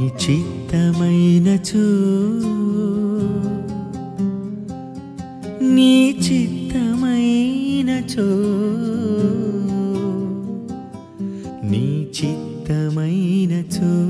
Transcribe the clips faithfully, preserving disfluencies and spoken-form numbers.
చిత్తమైనచో నీ చిత్తమైనచో నీ చిత్తమైనచో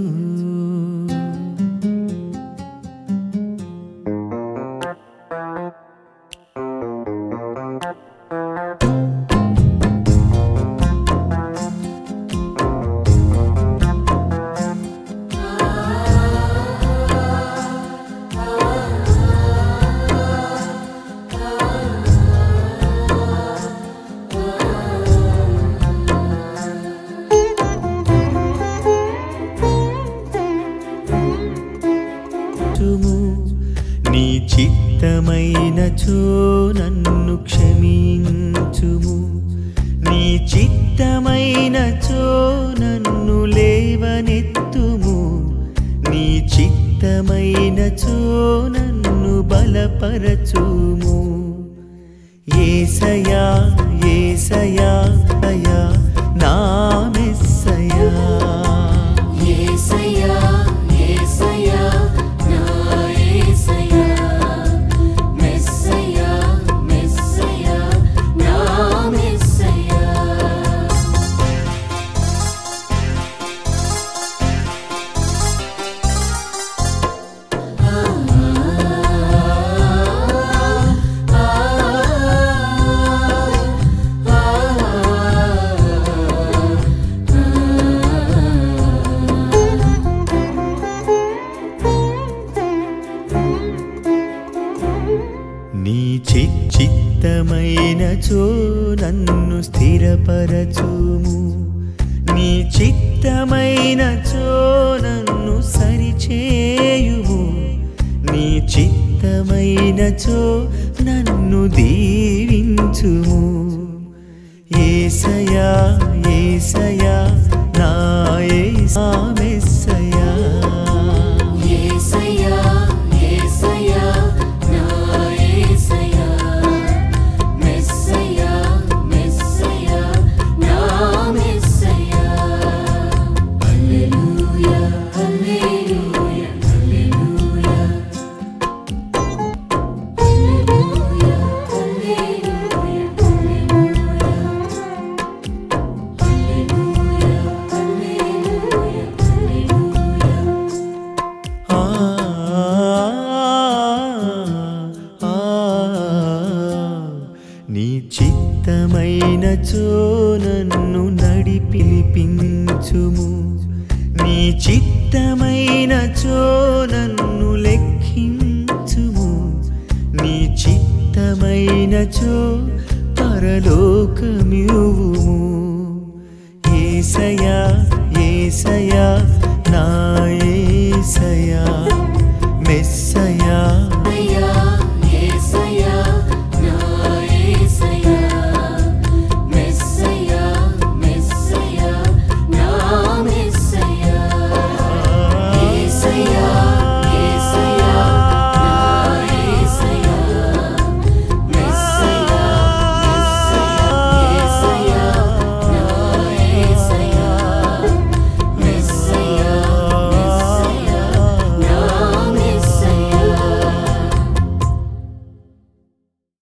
నీ చిత్తమైనచో నన్ను క్షమించుము నీ చిత్తమైనచో నన్ను లేవనెత్తుము నీ చిత్తమైనచో నన్ను బలపరచుము యేసయ్యా యేసయ్యా అయ్యా నా మెస్సయ్యా యేసయ్యా యేసయ్యా నా యేసయ్యా మెస్సయ్యా మెస్సయ్యా నా మెస్సయ్యా నీ చిత్తమైనచో నన్ను స్థిరపరచుము నీ చిత్తమైనచో నన్ను సరిచేయుము నీ చిత్తమైనచో నన్ను దీవించుము యేసయ్యా యేసయ్యా నా యేసా మెస్సయ్యా యేసయ్యా యేసయ్యా నా యేసయ్యా మెస్సయ్యా మెస్సయ్యా నా మెస్సయ్యా హల్లెలూయా హల్లెలూయా హల్లెలూయా హల్లెలూయా హల్లెలూయా హల్లెలూయా హల్లెలూయా హల్లెలూయా ఆ ఆ నీ చిత్తమైనచో నన్ను నడిపిలిపించుము నీ చిత్తమైనచో నన్ను లెక్కించుము నీ చిత్తమైనచో పరలోకమివ్వుము యేసయ్యా యేసయ్యా నా యేసయ్యా మెస్సయ్యా